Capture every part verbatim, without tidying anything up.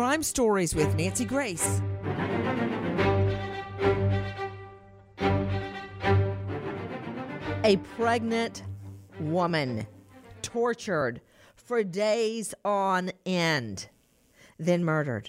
Crime Stories with Nancy Grace. A pregnant woman tortured for days on end, then murdered.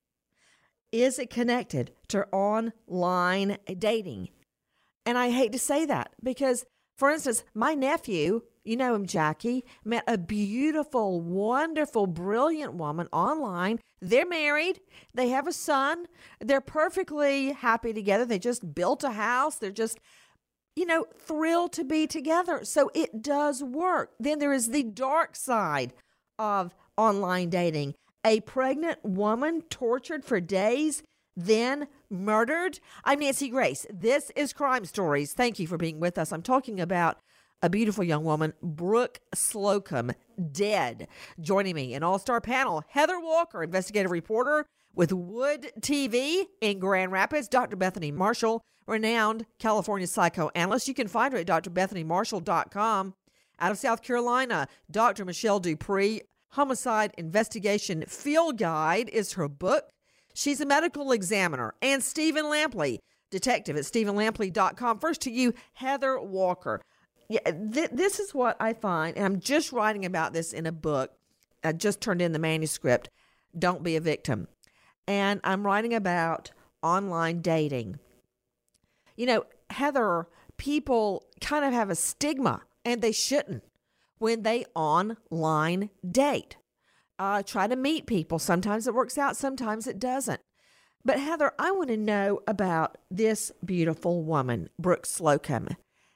Is it connected to online dating? And I hate to say that because, for instance, my nephew, you know him, Jackie, met a beautiful, wonderful, brilliant woman online. They're married. They have a son. They're perfectly happy together. They just built a house. They're just, you know, thrilled to be together. So it does work. Then there is the dark side of online dating. A pregnant woman tortured for days, then murdered. I'm Nancy Grace. This is Crime Stories. Thank you for being with us. I'm talking about a beautiful young woman, Brooke Slocum, dead. Joining me, an all-star panel, Heather Walker, investigative reporter with Wood T V in Grand Rapids, Doctor Bethany Marshall, renowned California psychoanalyst. You can find her at d r bethany marshall dot com. Out of South Carolina, Doctor Michelle Dupree, Homicide Investigation Field Guide is her book. She's a medical examiner. And Stephen Lampley, detective at stephen lampley dot com. First to you, Heather Walker. Yeah, th- this is what I find, and I'm just writing about this in a book. I just turned in the manuscript, Don't Be a Victim. And I'm writing about online dating. You know, Heather, people kind of have a stigma, and they shouldn't, when they online date. Uh, try to meet people. Sometimes it works out, sometimes it doesn't. But Heather, I want to know about this beautiful woman, Brooke Slocum,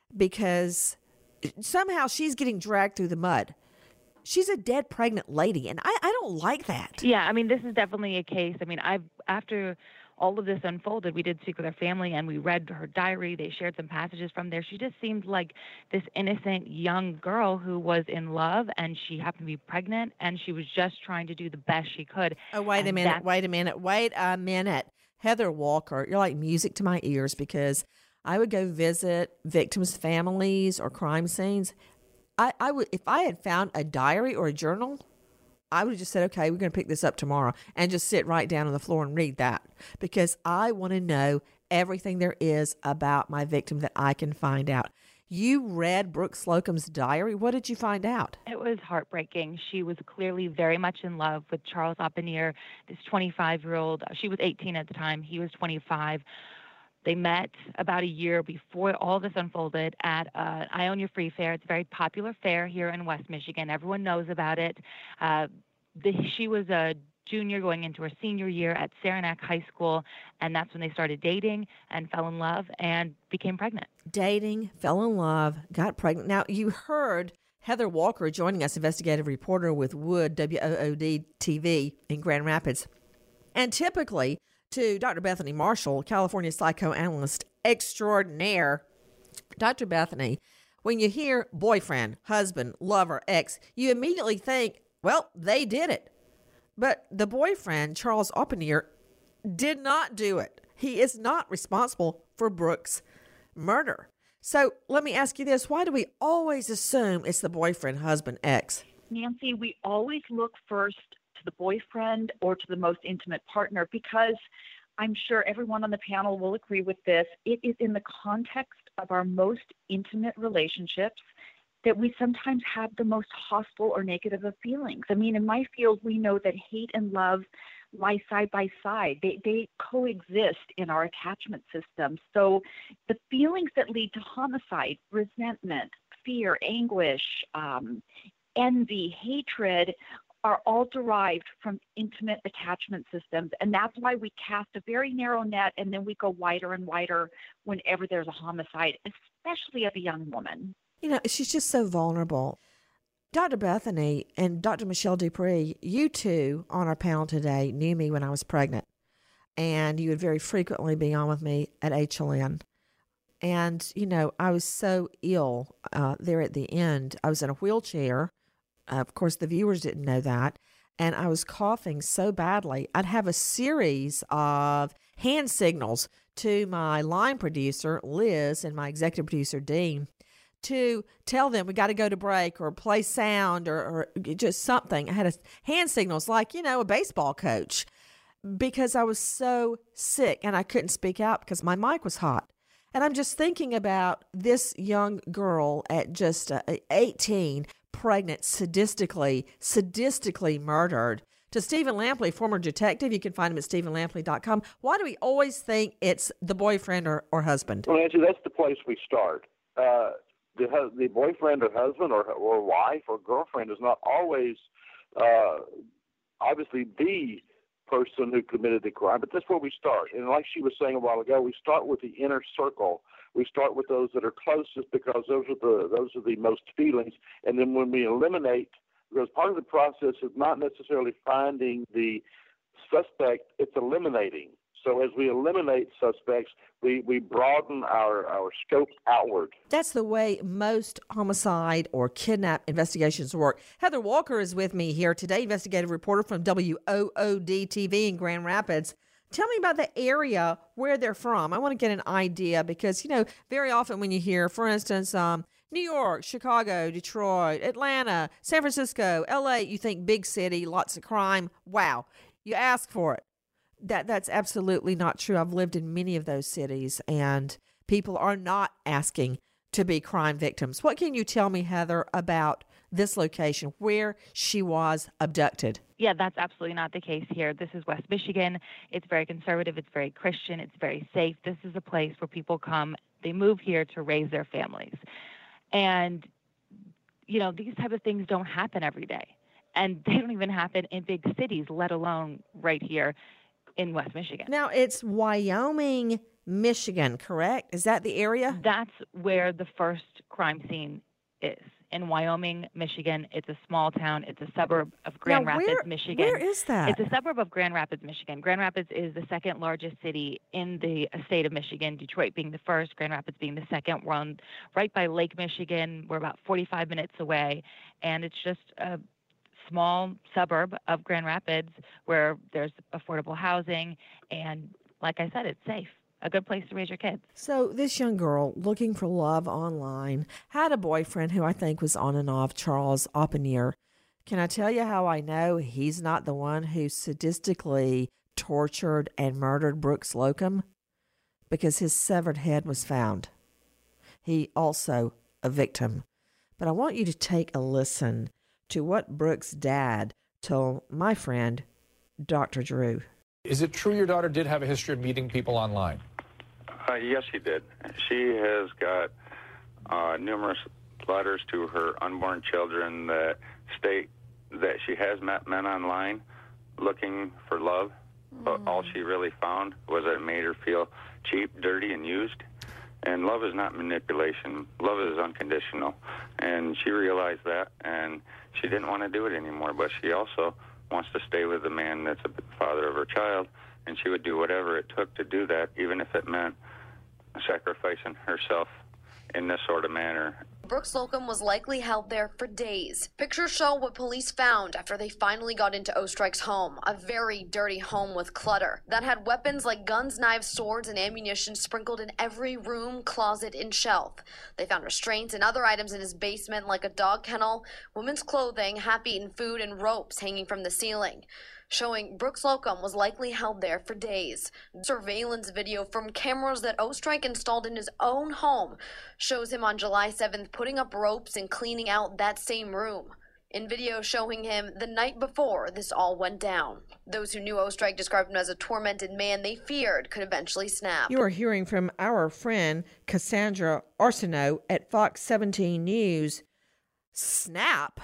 because somehow she's getting dragged through the mud. She's a dead pregnant lady, and I, I don't like that. Yeah, I mean, this is definitely a case. I mean, I've after all of this unfolded, we did speak with her family, and we read her diary. They shared some passages from there. She just seemed like this innocent young girl who was in love, and she happened to be pregnant, and she was just trying to do the best she could. Oh, wait and a minute, wait a minute, wait a minute. Heather Walker, you're like music to my ears, because I would go visit victims' families or crime scenes. I, I would, if I had found a diary or a journal, I would have just said, okay, we're going to pick this up tomorrow and just sit right down on the floor and read that, because I want to know everything there is about my victim that I can find out. You read Brooke Slocum's diary. What did you find out? It was heartbreaking. She was clearly very much in love with Charles Oppenheer, this twenty-five-year-old. She was eighteen at the time. He was twenty-five. They met about a year before all this unfolded at uh, I Own Your Free Fair. It's a very popular fair here in West Michigan. Everyone knows about it. Uh, the, she was a junior going into her senior year at Saranac High School, and that's when they started dating and fell in love and became pregnant. Dating, fell in love, got pregnant. Now, you heard Heather Walker joining us, investigative reporter with Wood, W O O D T V in Grand Rapids. And typically, to Doctor Bethany Marshall, California psychoanalyst extraordinaire. Doctor Bethany, when you hear boyfriend, husband, lover, ex, you immediately think, well, they did it. But the boyfriend, Charles Oppenheer, did not do it. He is not responsible for Brooke's murder. So let me ask you this. Why do we always assume it's the boyfriend, husband, ex? Nancy, we always look first to the boyfriend or to the most intimate partner, because I'm sure everyone on the panel will agree with this. It is in the context of our most intimate relationships that we sometimes have the most hostile or negative of feelings. I mean, in my field, we know that hate and love lie side by side. They, they coexist in our attachment system. So the feelings that lead to homicide, resentment, fear, anguish, um, envy, hatred, are all derived from intimate attachment systems. And that's why we cast a very narrow net, and then we go wider and wider whenever there's a homicide, especially of a young woman. You know, she's just so vulnerable. Doctor Bethany and Doctor Michelle Dupree, you two on our panel today knew me when I was pregnant, and you would very frequently be on with me at H L N. And, you know, I was so ill uh, there at the end. I was in a wheelchair. Uh, of course, the viewers didn't know that. And I was coughing so badly. I'd have a series of hand signals to my line producer, Liz, and my executive producer, Dean, to tell them we got to go to break or play sound or, or just something. I had a hand signals like, you know, a baseball coach. because I was so sick and I couldn't speak out because my mic was hot. And I'm just thinking about this young girl at just uh, eighteen, pregnant, sadistically, sadistically murdered. To Stephen Lampley, former detective, you can find him at stephen lampley dot com. Why do we always think it's the boyfriend or, or husband? Well, Nancy, that's the place we start. Uh, the, the boyfriend or husband or, or wife or girlfriend is not always uh, obviously the person who committed the crime, but that's where we start. And like she was saying a while ago, we start with the inner circle. We start with those that are closest because those are the those are the most feelings. And then when we eliminate, because part of the process is not necessarily finding the suspect, it's eliminating. So as we eliminate suspects, we, we broaden our, our scope outward. That's the way most homicide or kidnap investigations work. Heather Walker is with me here today, investigative reporter from W O O D T V in Grand Rapids. Tell me about the area where they're from. I want to get an idea because, you know, very often when you hear, for instance, um, New York, Chicago, Detroit, Atlanta, San Francisco, L A, you think big city, lots of crime. Wow. You ask for it. That that's absolutely not true. I've lived in many of those cities, and people are not asking to be crime victims. What can you tell me, Heather, about this location where she was abducted? Yeah, that's absolutely not the case here. This is West Michigan. It's very conservative. It's very Christian. It's very safe. This is a place where people come. They move here to raise their families. And, you know, these type of things don't happen every day. And they don't even happen in big cities, let alone right here in West Michigan. Now, it's Wyoming, Michigan, correct? Is that the area? That's where the first crime scene is. In Wyoming, Michigan. It's a small town. It's a suburb of Grand now, Rapids, where, Michigan. Where is that? It's a suburb of Grand Rapids, Michigan. Grand Rapids is the second largest city in the state of Michigan, Detroit being the first, Grand Rapids being the second. We're on, right by Lake Michigan. We're about forty-five minutes away, and it's just a small suburb of Grand Rapids where there's affordable housing, and like I said, it's safe. A good place to raise your kids. So this young girl looking for love online had a boyfriend who I think was on and off, Charles Oppenheer. Can I tell you how I know he's not the one who sadistically tortured and murdered Brooke Slocum? Because his severed head was found. He also a victim. But I want you to take a listen to what Brooke's dad told my friend, Doctor Drew. Is it true your daughter did have a history of meeting people online? Uh, yes, she did. She has got uh, numerous letters to her unborn children that state that she has met men online looking for love, mm. but all she really found was that it made her feel cheap, dirty, and used. And love is not manipulation. Love is unconditional. And she realized that, and she didn't want to do it anymore, but she also wants to stay with the man that's the father of her child, and she would do whatever it took to do that, even if it meant sacrificing herself in this sort of manner. Brooke Slocum was likely held there for days. Pictures show what police found after they finally got into Oestreich's home, a very dirty home with clutter that had weapons like guns, knives, swords, and ammunition sprinkled in every room, closet, and shelf. They found restraints and other items in his basement like a dog kennel, women's clothing, half-eaten food, and ropes hanging from the ceiling, showing Brooke Slocum was likely held there for days. Surveillance video from cameras that Oestreich installed in his own home shows him on July seventh putting up ropes and cleaning out that same room. In video showing him the night before this all went down. Those who knew Oestreich described him as a tormented man they feared could eventually snap. You are hearing from our friend Cassandra Arsenault at Fox seventeen News. Snap?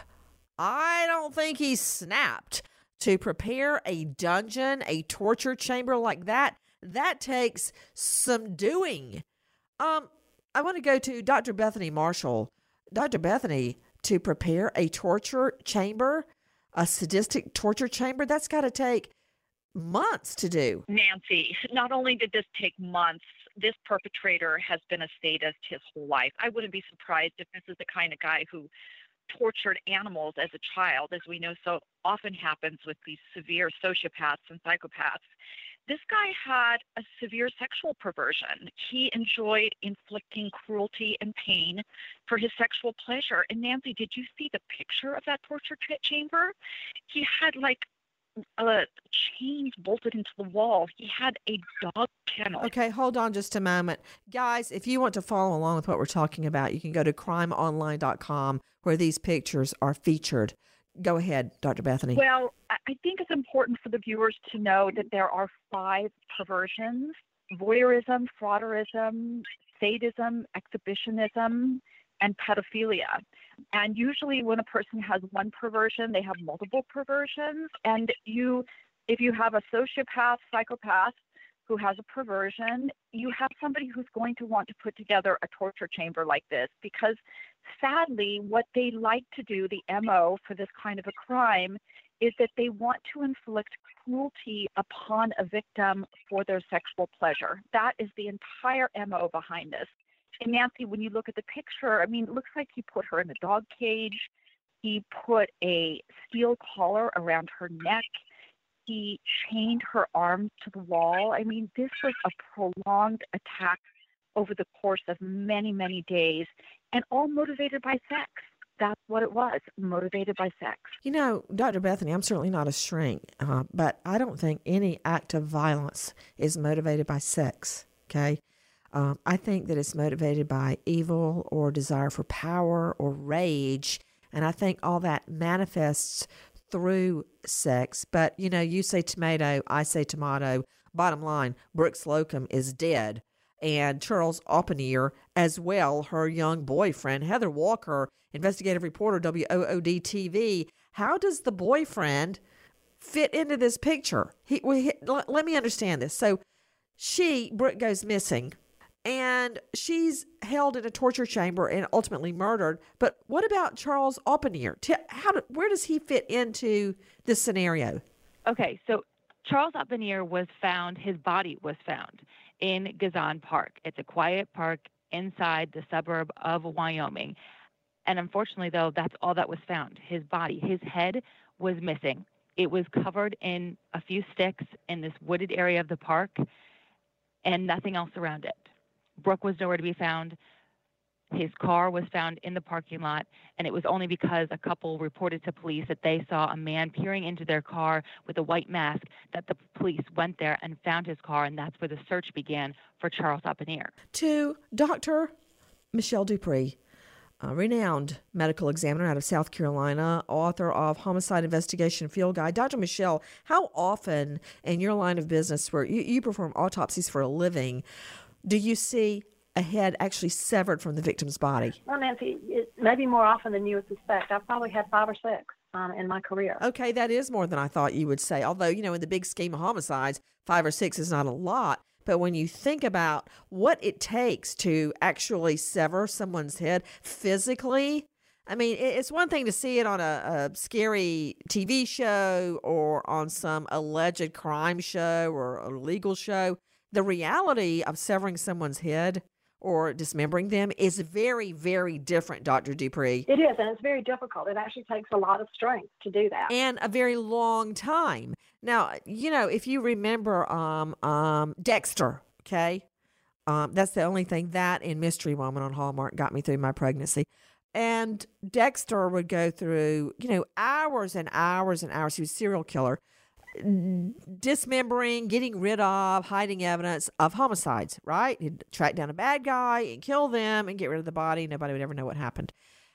I don't think he snapped. To prepare a dungeon, a torture chamber like that, that takes some doing. Um, I want to go to Doctor Bethany Marshall. Doctor Bethany, to prepare a torture chamber, a sadistic torture chamber, that's got to take months to do. Nancy, not only did this take months, this perpetrator has been a sadist his whole life. I wouldn't be surprised if this is the kind of guy who tortured animals as a child, as we know so often happens with these severe sociopaths and psychopaths. This guy had a severe sexual perversion. He enjoyed inflicting cruelty and pain for his sexual pleasure. And Nancy, did you see the picture of that torture chamber? He had like uh, chains bolted into the wall. He had a dog kennel. Okay, hold on just a moment. Guys, if you want to follow along with what we're talking about, you can go to crime online dot com where these pictures are featured. Go ahead, Doctor Bethany. Well, I think it's important for the viewers to know that there are five perversions: voyeurism, frauderism, sadism, exhibitionism, and pedophilia. And usually when a person has one perversion, they have multiple perversions. And you, if you have a sociopath, psychopath who has a perversion, you have somebody who's going to want to put together a torture chamber like this, because sadly, what they like to do, the M O for this kind of a crime, is that they want to inflict cruelty upon a victim for their sexual pleasure. That is the entire M O behind this. And Nancy, when you look at the picture, I mean, it looks like he put her in a dog cage. He put a steel collar around her neck. He chained her arms to the wall. I mean, this was a prolonged attack over the course of many, many days, and all motivated by sex. That's what it was, motivated by sex. You know, Doctor Bethany, I'm certainly not a shrink, uh, but I don't think any act of violence is motivated by sex, okay? Um, I think that it's motivated by evil or desire for power or rage, and I think all that manifests through sex. But, you know, you say tomato, I say tomato. Bottom line, Brooke Slocum is dead. And Charles Oppenheer as well, her young boyfriend. Heather Walker, investigative reporter, W O O D T V. How does the boyfriend fit into this picture? He, we, let me understand this. So she, Brooke, goes missing. And she's held in a torture chamber and ultimately murdered. But what about Charles Oppenheer? How do, where does he fit into this scenario? Okay, so Charles Oppenheer was found, his body was found in Gazan Park. It's a quiet park inside the suburb of Wyoming. And unfortunately, though, that's all that was found, his body. His head was missing. It was covered in a few sticks in this wooded area of the park and nothing else around it. Brooke was nowhere to be found. His car was found in the parking lot, and it was only because a couple reported to police that they saw a man peering into their car with a white mask that the police went there and found his car, and that's where the search began for Charles Oppenheer. To Doctor Michelle Dupree, a renowned medical examiner out of South Carolina, author of Homicide Investigation Field Guide. Doctor Michelle, how often in your line of business where you, you perform autopsies for a living, do you see a head actually severed from the victim's body? Well, Nancy, it may be more often than you would suspect. I've probably had five or six um, in my career. Okay, that is more than I thought you would say. Although, you know, in the big scheme of homicides, five or six is not a lot. But when you think about what it takes to actually sever someone's head physically, I mean, it's one thing to see it on a, a scary T V show or on some alleged crime show or a legal show. The reality of severing someone's head or dismembering them is very, very different, Doctor Dupree. It is, and it's very difficult. It actually takes a lot of strength to do that. And a very long time. Now, you know, if you remember um, um, Dexter, okay? Um, that's the only thing that in Mystery Woman on Hallmark got me through my pregnancy. And Dexter would go through, you know, hours and hours and hours. He was a serial killer. Dismembering, getting rid of, hiding evidence of homicides, right? He'd track down a bad guy and kill them and get rid of the body. Nobody would ever know what happened.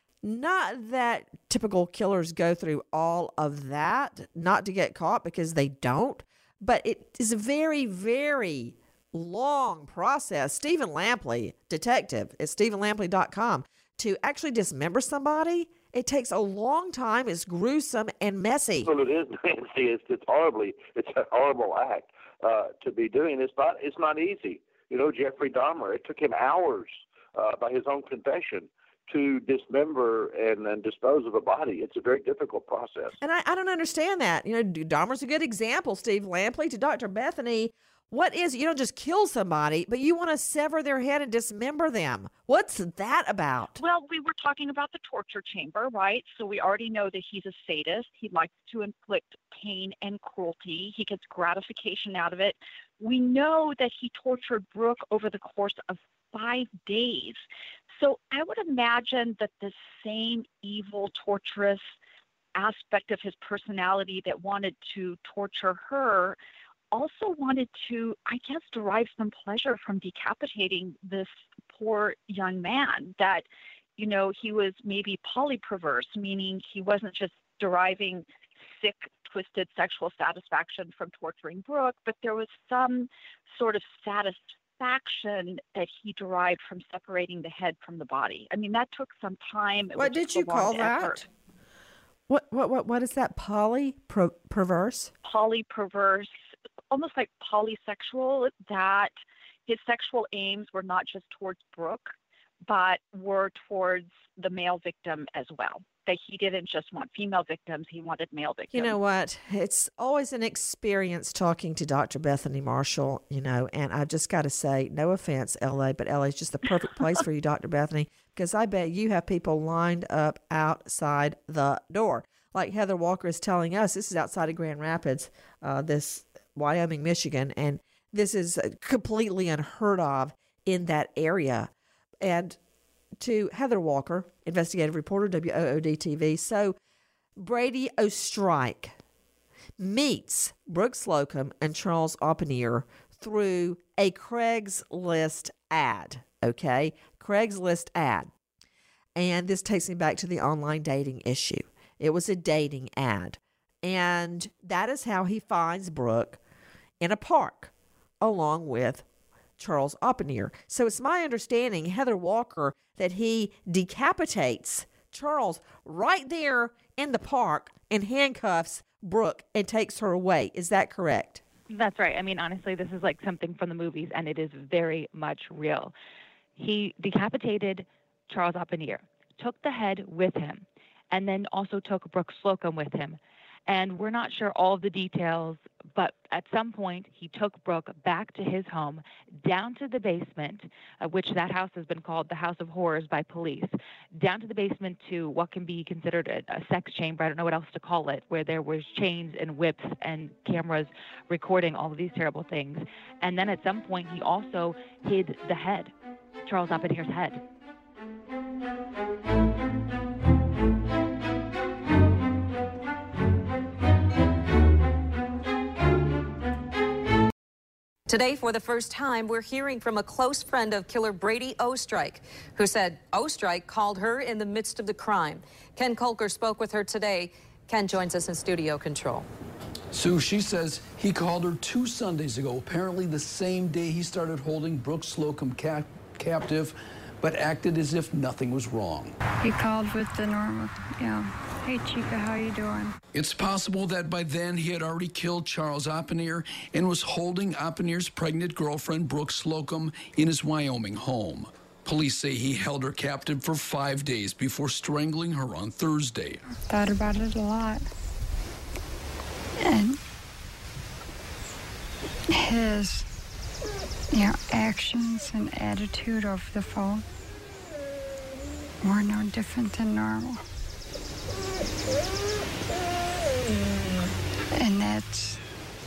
Not that typical killers go through all of that, not to get caught, because they don't, but it is a very, very long process. Stephen Lampley, detective at stephen lampley dot com, to actually dismember somebody, it takes a long time. It's gruesome and messy. Well, it is, Nancy. It's, it's horribly, it's a horrible act uh, to be doing. It's not, it's not easy. You know, Jeffrey Dahmer, it took him hours uh, by his own confession to dismember and, and dispose of a body. It's a very difficult process. And I, I don't understand that. You know, Dahmer's a good example, Steve Lampley. To Doctor Bethany, what is, you don't just kill somebody, but you want to sever their head and dismember them. What's that about? Well, we were talking about the torture chamber, right? So we already know that he's a sadist. He likes to inflict pain and cruelty. He gets gratification out of it. We know that he tortured Brooke over the course of five days. So I would imagine that the same evil, torturous aspect of his personality that wanted to torture her also wanted to, I guess, derive some pleasure from decapitating this poor young man. That, you know, he was maybe polyperverse, meaning he wasn't just deriving sick, twisted sexual satisfaction from torturing Brooke, but there was some sort of satisfaction that he derived from separating the head from the body. I mean, that took some time. What did you call that? Effort. What what what what is that? Poly pro, perverse? Polyperverse, almost like polysexual. That his sexual aims were not just towards Brooke, but were towards the male victim as well. That he didn't just want female victims, he wanted male victims. You know what? It's always an experience talking to Doctor Bethany Marshall, you know, and I've just got to say, no offense, L A, but L A is just the perfect place for you, Doctor Bethany, because I bet you have people lined up outside the door. Like Heather Walker is telling us, this is outside of Grand Rapids, uh, this Wyoming, Michigan, and this is completely unheard of in that area. And to Heather Walker, investigative reporter, W O O D T V. So Brady Oestreich meets Brooke Slocum and Charles Oppenheim through a Craigslist ad, okay? Craigslist ad. And this takes me back to the online dating issue. It was a dating ad. And that is how he finds Brooke in a park along with Charles Oppenheim. So it's my understanding, Heather Walker, that he decapitates Charles right there in the park and handcuffs Brooke and takes her away. Is that correct? That's right. I mean, honestly, this is like something from the movies, and it is very much real. He decapitated Charles Oppenheim, took the head with him, and then also took Brooke Slocum with him. And we're not sure all of the details, but at some point he took Brooke back to his home, down to the basement, uh, which that house has been called the House of Horrors by police, down to the basement to what can be considered a, a sex chamber, I don't know what else to call it, where there was chains and whips and cameras recording all of these terrible things. And then at some point he also hid the head, Charles Oppenheim's head. Today, for the first time, we're hearing from a close friend of killer Brady Oestreich, who said Oestreich called her in the midst of the crime. Ken Kolker spoke with her today. Ken joins us in studio control. Sue, she says he called her two Sundays ago, apparently the same day he started holding Brooke Slocum cap captive, but acted as if nothing was wrong. He called with the normal, yeah. Hey, Chica, how you doing? It's possible that by then he had already killed Charles Oppenheim and was holding Oppenheim's pregnant girlfriend, Brooke Slocum, in his Wyoming home. Police say he held her captive for five days before strangling her on Thursday. Thought about it a lot. And his, you know, actions and attitude over the phone were no different than normal. And that's,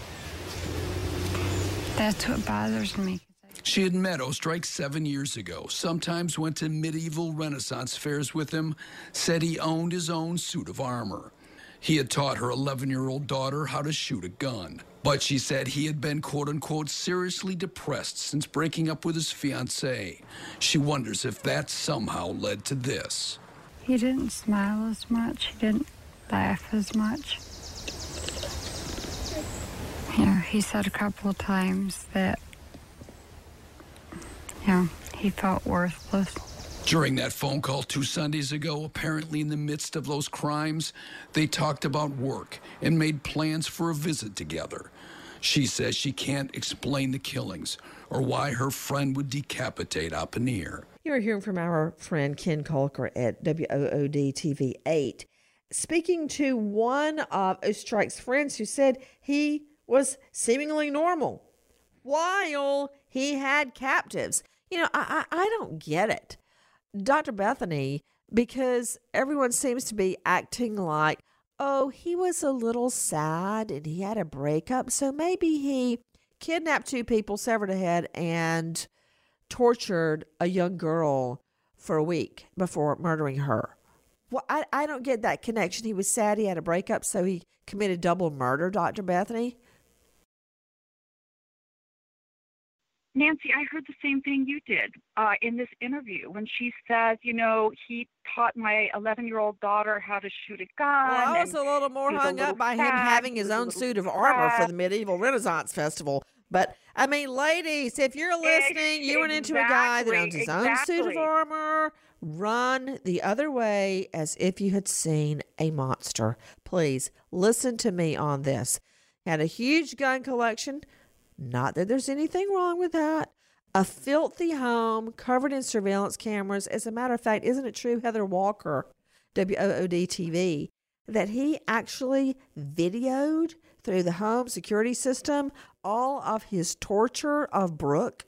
that's what bothers me. She had met Oestreich seven years ago, sometimes went to medieval Renaissance fairs with him, said he owned his own suit of armor. He had taught her eleven-year-old daughter how to shoot a gun. But she said he had been, quote-unquote, seriously depressed since breaking up with his fiancée. She wonders if that somehow led to this. He didn't smile as much. He didn't laugh as much. You know, he said a couple of times that, you know, he felt worthless. During that phone call two Sundays ago, apparently in the midst of those crimes, they talked about work and made plans for a visit together. She says she can't explain the killings or why her friend would decapitate Oppenheim. You're hearing from our friend Ken Kolker at W O O D T V eight, speaking to one of Oestreich's friends who said he was seemingly normal while he had captives. You know, I, I, I don't get it, Doctor Bethany, because everyone seems to be acting like, oh, he was a little sad and he had a breakup, so maybe he kidnapped two people, severed a head, and tortured a young girl for a week before murdering her. Well, I, I don't get that connection. He was sad he had a breakup, so he committed double murder, Doctor Bethany. Nancy, I heard the same thing you did uh, in this interview when she says, you know, he taught my eleven-year-old daughter how to shoot a gun. Well, I was a little more hung up by him having his own suit of armor for the Medieval Renaissance Festival. But, I mean, ladies, if you're listening, you run into a guy that owns his own suit of armor, run the other way as if you had seen a monster. Please, listen to me on this. Had a huge gun collection. Not that there's anything wrong with that. A filthy home covered in surveillance cameras. As a matter of fact, isn't it true, Heather Walker, W O O D T V, that he actually videoed through the home security system all of his torture of Brooke?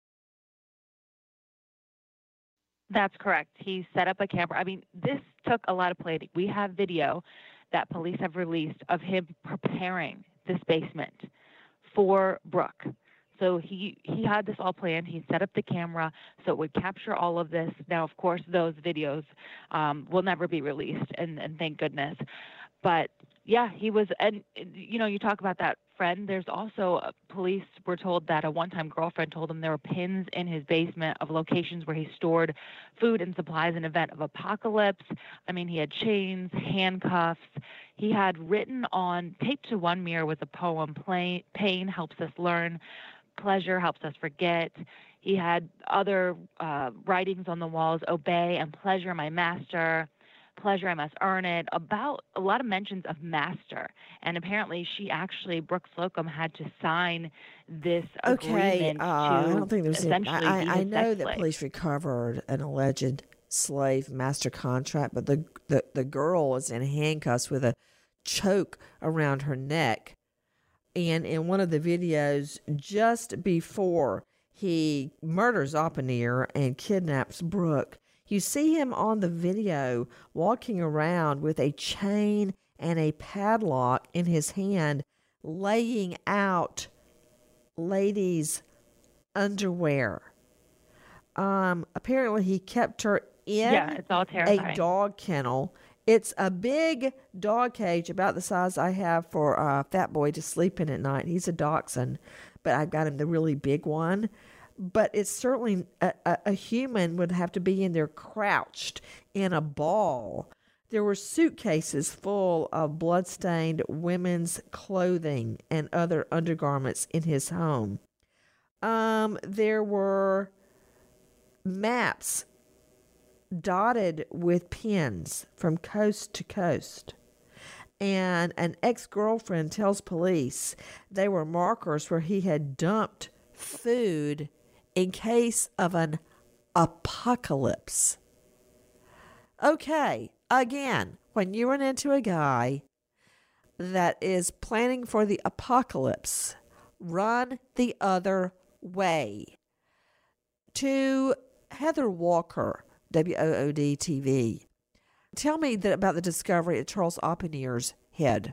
That's correct. He set up a camera. I mean, this took a lot of planning. We have video that police have released of him preparing this basement for Brooke. So he, he had this all planned. He set up the camera so it would capture all of this. Now, of course, those videos um, will never be released, and, and thank goodness. But, yeah, he was – and, you know, you talk about that friend. There's also uh, police were told that a one-time girlfriend told him there were pins in his basement of locations where he stored food and supplies in event of apocalypse. I mean, he had chains, handcuffs. He had written on – taped to one mirror with a poem, Pain Helps Us Learn, Pleasure Helps Us Forget. He had other uh, writings on the walls, Obey and Pleasure, My Master, Pleasure, I Must Earn It, about a lot of mentions of master. And apparently she actually, Brooke Slocum, had to sign this okay, agreement uh, to I don't think there's essentially any, I, be I his know sex that slave. police recovered an alleged slave master contract, but the, the, the girl was in handcuffs with a choke around her neck. And in one of the videos, just before he murders Oppenheer and kidnaps Brooke, you see him on the video walking around with a chain and a padlock in his hand, laying out ladies' underwear. Um, apparently he kept her in yeah, it's all terrifying. a dog kennel. It's a big dog cage about the size I have for a fat boy to sleep in at night. He's a dachshund, but I've got him the really big one. But it's certainly a, a, a human would have to be in there crouched in a ball. There were suitcases full of bloodstained women's clothing and other undergarments in his home. Um, there were maps dotted with pins from coast to coast. And an ex-girlfriend tells police they were markers where he had dumped food in case of an apocalypse. Okay, again, when you run into a guy that is planning for the apocalypse, run the other way. To Heather Walker, W O O D T V, tell me that about the discovery of Charles Oppenheer's head.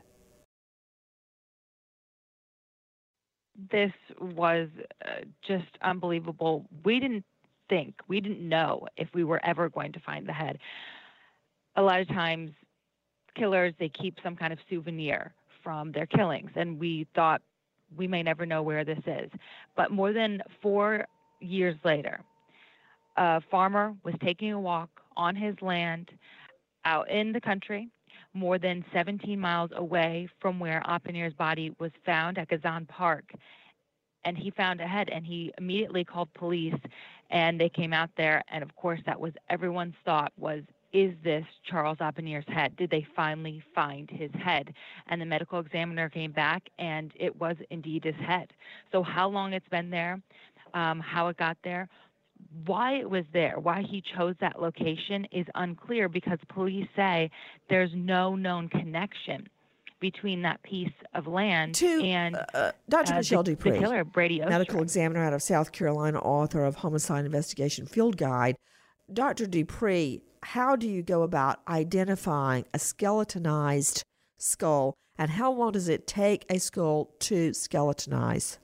This was uh, just unbelievable. We didn't think, we didn't know if we were ever going to find the head. A lot of times, killers, they keep some kind of souvenir from their killings, and we thought we may never know where this is. But more than four years later, a farmer was taking a walk on his land out in the country, more than seventeen miles away from where Oppenheer's body was found at Gazan Park. And he found a head, and he immediately called police, and they came out there. And, of course, that was everyone's thought was, is this Charles Oppenheer's head? Did they finally find his head? And the medical examiner came back, and it was indeed his head. So how long it's been there, um, how it got there, why it was there, why he chose that location is unclear, because police say there's no known connection between that piece of land to, and uh, Doctor Uh, Michelle the, Dupree, the killer, Brady Ostrich. medical examiner out of South Carolina, author of Homicide Investigation Field Guide. Doctor Dupree, how do you go about identifying a skeletonized skull, and how long does it take a skull to skeletonize?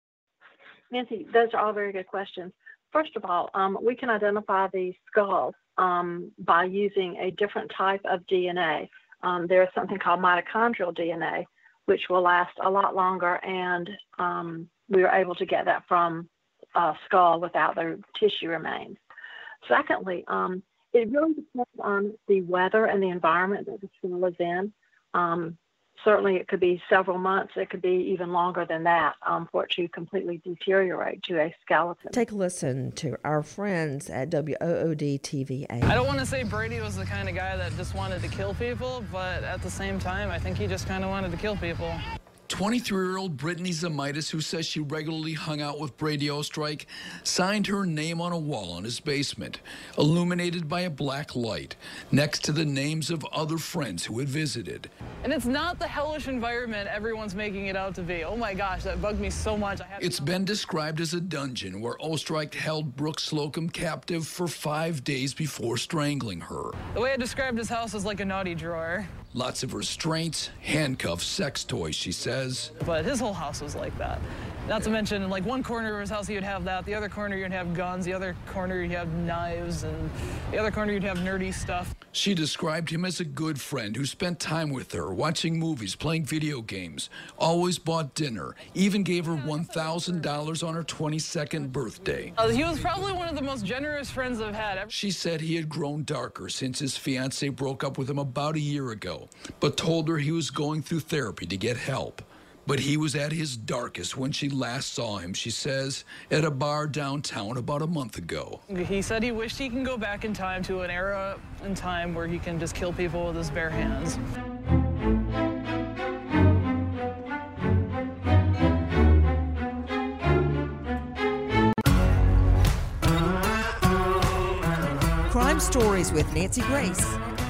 Nancy, those are all very good questions. First of all, um, we can identify the skull um, by using a different type of D N A. Um, there is something called mitochondrial D N A, which will last a lot longer, and um, we were able to get that from uh, skull without the tissue remains. Secondly, um, it really depends on the weather and the environment that the skull is in. Um, certainly, it could be several months. It could be even longer than that um, for it to completely deteriorate to a skeleton. Take a listen to our friends at W O O D T V A. I don't want to say Brady was the kind of guy that just wanted to kill people, but at the same time, I think he just kind of wanted to kill people. twenty-three-year-old Brittany Zamaitis, who says she regularly hung out with Brady Oestreich, signed her name on a wall in his basement, illuminated by a black light, next to the names of other friends who had visited. And it's not the hellish environment everyone's making it out to be. Oh my gosh, that bugged me so much. I had It's been described as a dungeon where Oestreich held Brooke Slocum captive for five days before strangling her. The way I described his house is like a naughty drawer. Lots of restraints, handcuffs, sex toys, she says. But his whole house was like that. Not to mention, in like one corner of his house, you'd have that. The other corner, you'd have guns. The other corner, you'd have knives. And the other corner, you'd have nerdy stuff. She described him as a good friend who spent time with her, watching movies, playing video games, always bought dinner, even gave her one thousand dollars on her twenty-second birthday. Uh, he was probably one of the most generous friends I've had. She said he had grown darker since his fiancée broke up with him about a year ago, but told her he was going through therapy to get help. But he was at his darkest when she last saw him, she says, at a bar downtown about a month ago. He said he wished he can go back in time to an era in time where he can just kill people with his bare hands. Crime Stories with Nancy Grace.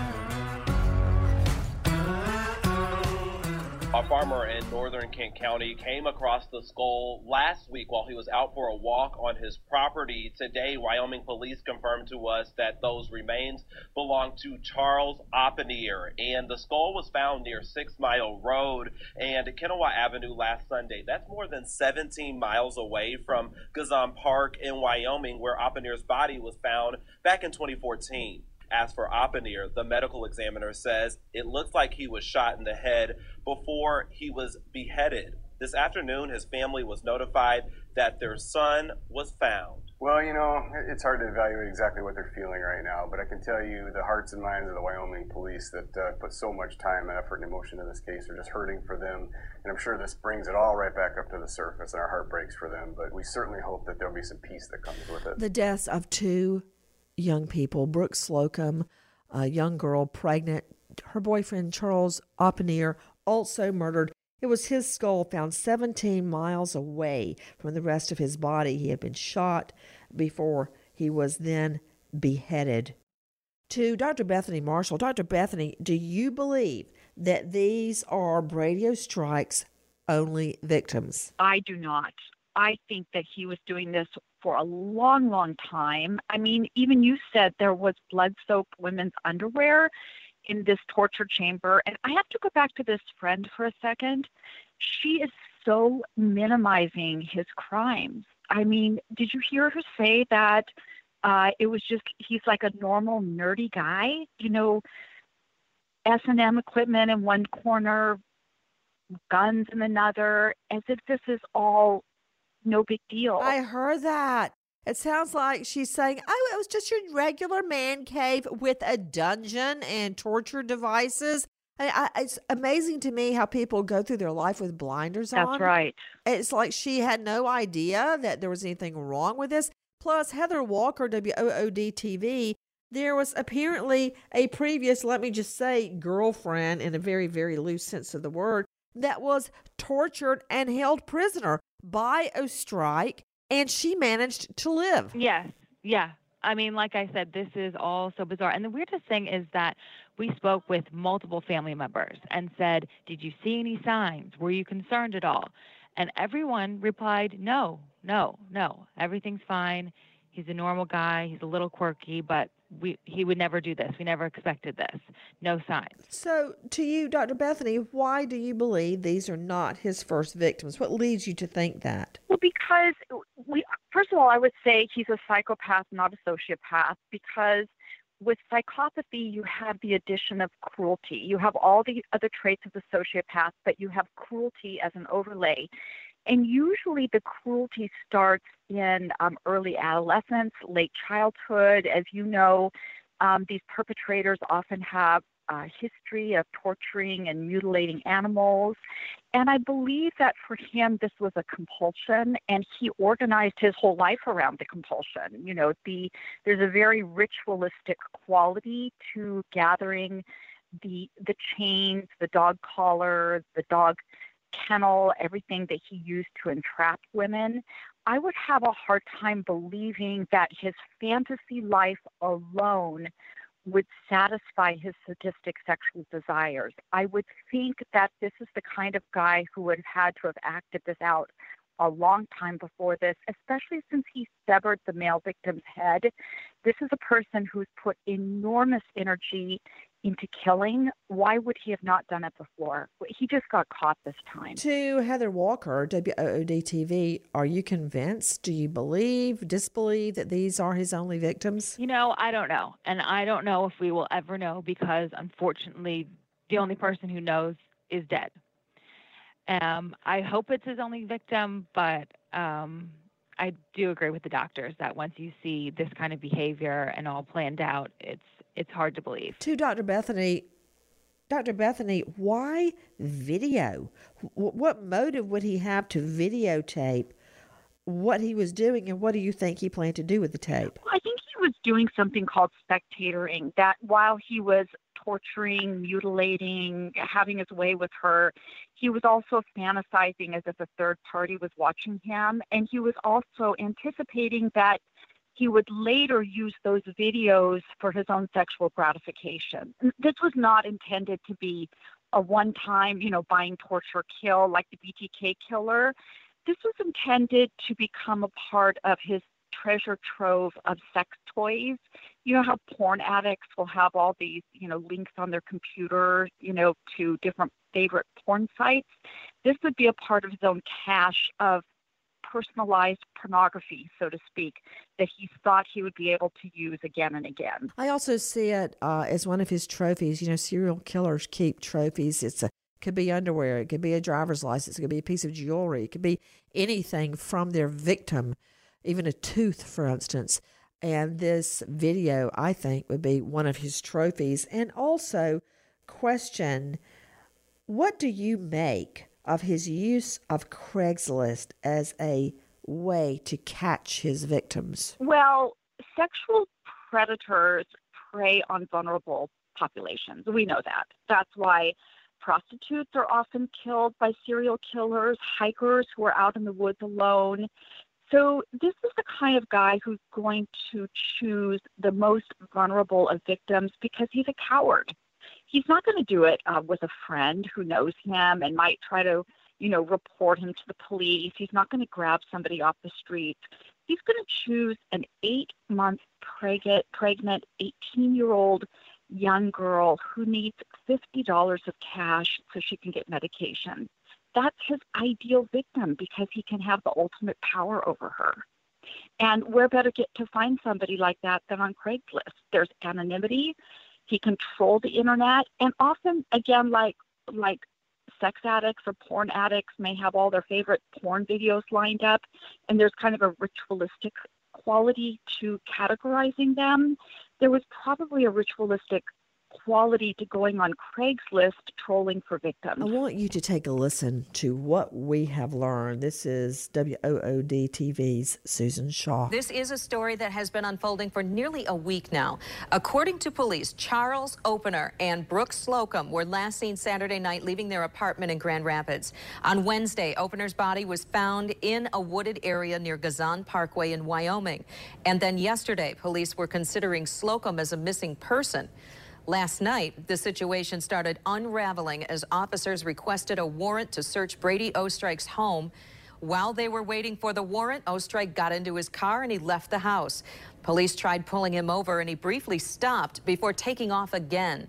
A farmer in northern Kent County came across the skull last week while he was out for a walk on his property. Today, Wyoming police confirmed to us that those remains belong to Charles Oppenneer, and the skull was found near Six Mile Road and Kennewaw Avenue last Sunday. That's more than seventeen miles away from Gazan Park in Wyoming, where Oppenneer's body was found back in twenty fourteen. As for Oppenneer, the medical examiner says it looks like he was shot in the head before he was beheaded. This afternoon, his family was notified that their son was found. Well, you know, it's hard to evaluate exactly what they're feeling right now, but I can tell you the hearts and minds of the Wyoming police that uh, put so much time, effort, and emotion in this case are just hurting for them. And I'm sure this brings it all right back up to the surface, and our heart breaks for them. But we certainly hope that there'll be some peace that comes with it. The deaths of two young people, Brooke Slocum, a young girl pregnant, her boyfriend Charles Oppenneer also murdered. It was his skull found seventeen miles away from the rest of his body. He had been shot before he was then beheaded. To Doctor Bethany Marshall, Doctor Bethany, do you believe that these are Brady Oestreich's only victims? I do not. I think that he was doing this for a long, long time. I mean, even you said there was blood-soaked women's underwear in this torture chamber. And I have to go back to this friend for a second. She is so minimizing his crimes. I mean, did you hear her say that uh, it was just, he's like a normal nerdy guy? You know, S and M equipment in one corner, guns in another, as if this is all no big deal. I heard that. It sounds like she's saying, oh, it was just your regular man cave with a dungeon and torture devices. I, I, it's amazing to me how people go through their life with blinders That's on. That's right. It's like she had no idea that there was anything wrong with this. Plus, Heather Walker, W O O D T V, there was apparently a previous, let me just say, girlfriend in a very, very loose sense of the word, that was tortured and held prisoner by Oestreich, and she managed to live. Yes, yeah. I mean, like I said, this is all so bizarre. And the weirdest thing is that we spoke with multiple family members and said, did you see any signs? Were you concerned at all? And everyone replied, no, no, no. Everything's fine. He's a normal guy. He's a little quirky, but we he would never do this. We never expected this. No signs. So to you, Doctor Bethany, why do you believe these are not his first victims? What leads you to think that? Well, because we, first of all, I would say he's a psychopath, not a sociopath, because with psychopathy, you have the addition of cruelty. You have all the other traits of the sociopath, but you have cruelty as an overlay. And usually the cruelty starts in um, early adolescence, late childhood. As you know, um, these perpetrators often have a history of torturing and mutilating animals. And I believe that for him, this was a compulsion, and he organized his whole life around the compulsion. You know, the there's a very ritualistic quality to gathering the the chains, the dog collar, the dog kennel, everything that he used to entrap women. I would have a hard time believing that his fantasy life alone would satisfy his sadistic sexual desires. I would think that this is the kind of guy who would have had to have acted this out a long time before this, especially since he severed the male victim's head. This is a person who's put enormous energy into killing. Why would he have not done it before? He just got caught this time. To Heather Walker, W O O D T V, are you convinced? Do you believe, disbelieve that these are his only victims? You know, I don't know. And I don't know if we will ever know because, unfortunately, the only person who knows is dead. Um, I hope it's his only victim, but um, I do agree with the doctors that once you see this kind of behavior and all planned out, it's it's hard to believe. To Doctor Bethany, Doctor Bethany, why video? W- what motive would he have to videotape what he was doing, and what do you think he planned to do with the tape? Well, I think he was doing something called spectatoring, that while he was torturing, mutilating, having his way with her, he was also fantasizing as if a third party was watching him, and he was also anticipating that he would later use those videos for his own sexual gratification. This was not intended to be a one-time, you know, bind, torture, kill like the B T K killer. This was intended to become a part of his treasure trove of sex toys. You know how porn addicts will have all these, you know, links on their computer, you know, to different favorite porn sites. This would be a part of his own cache of personalized pornography, so to speak, that he thought he would be able to use again and again. I also see it uh, as one of his trophies. You know, serial killers keep trophies. It's a could be underwear. It could be a driver's license. It could be a piece of jewelry. It could be anything from their victim, even a tooth, for instance. And this video, I think, would be one of his trophies. And also question, what do you make of his use of Craigslist as a way to catch his victims? Well, sexual predators prey on vulnerable populations. We know that. That's why prostitutes are often killed by serial killers, hikers who are out in the woods alone. So this is the kind of guy who's going to choose the most vulnerable of victims because he's a coward. He's not going to do it uh, with a friend who knows him and might try to, you know, report him to the police. He's not going to grab somebody off the street. He's going to choose an eight-month pregnant, pregnant eighteen-year-old young girl who needs fifty dollars of cash so she can get medication. That's his ideal victim because he can have the ultimate power over her. And where better get to find somebody like that than on Craigslist? There's anonymity. He controlled the internet, and often, again, like like sex addicts or porn addicts may have all their favorite porn videos lined up, and there's kind of a ritualistic quality to categorizing them. There was probably a ritualistic quality to going on Craigslist trolling for victims. I want you to take a listen to what we have learned. This is W O O D T V's Susan Shaw. This is a story that has been unfolding for nearly a week now. According to police, Charles Opener and Brooke Slocum were last seen Saturday night leaving their apartment in Grand Rapids. On Wednesday, Opener's body was found in a wooded area near Gazan Parkway in Wyoming. And then yesterday, police were considering Slocum as a missing person. Last night, the situation started unraveling as officers requested a warrant to search Brady Oestreich's home. While they were waiting for the warrant, Oestreich got into his car and he left the house. Police tried pulling him over and he briefly stopped before taking off again.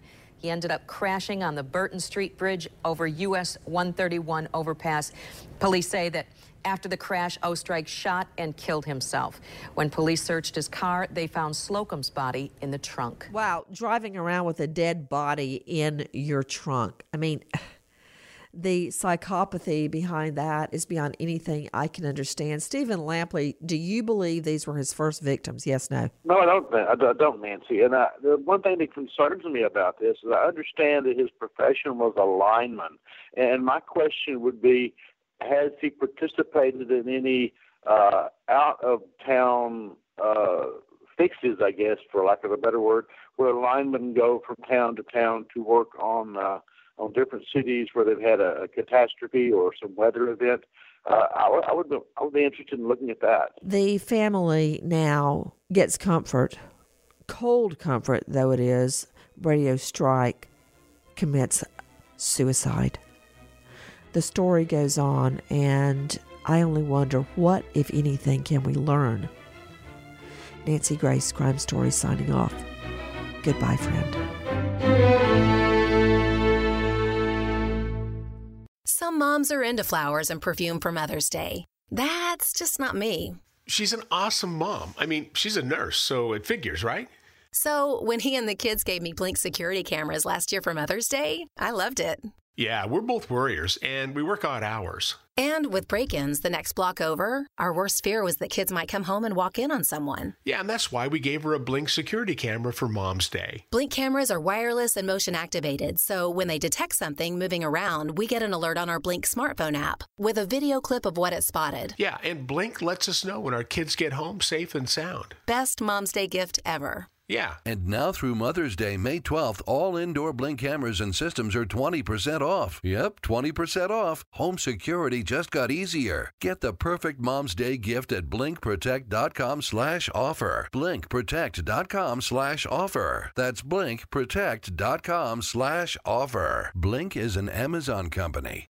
He ended up crashing on the Burton Street Bridge over U S one thirty-one overpass. Police say that after the crash, Oestreich shot and killed himself. When police searched his car, they found Slocum's body in the trunk. Wow, driving around with a dead body in your trunk. I mean, the psychopathy behind that is beyond anything I can understand. Stephen Lampley, do you believe these were his first victims? Yes, no? No, I don't, I don't, Nancy. And I, the one thing that concerns me about this is I understand that his profession was a lineman. And my question would be, has he participated in any uh, out-of-town uh, fixes, I guess, for lack of a better word, where linemen go from town to town to work on uh, on different cities where they've had a, a catastrophe or some weather event? Uh, I, w- I would be, I would be interested in looking at that. The family now gets comfort, cold comfort though it is. Brady Oestreich commits suicide. The story goes on, and I only wonder what, if anything, can we learn. Nancy Grace, Crime Stories, signing off. Goodbye, friend. Some moms are into flowers and perfume for Mother's Day. That's just not me. She's an awesome mom. I mean, she's a nurse, so it figures, right? So when he and the kids gave me Blink security cameras last year for Mother's Day, I loved it. Yeah, we're both worriers, and we work odd hours. And with break-ins the next block over, our worst fear was that kids might come home and walk in on someone. Yeah, and that's why we gave her a Blink security camera for Mom's Day. Blink cameras are wireless and motion-activated, so when they detect something moving around, we get an alert on our Blink smartphone app with a video clip of what it spotted. Yeah, and Blink lets us know when our kids get home safe and sound. Best Mom's Day gift ever. Yeah. And now through Mother's Day, May twelfth, all indoor Blink cameras and systems are twenty percent off. Yep, twenty percent off. Home security just got easier. Get the perfect Mom's Day gift at blinkprotect.com slash offer. blinkprotect.com slash offer. That's blinkprotect.com slash offer. Blink is an Amazon company.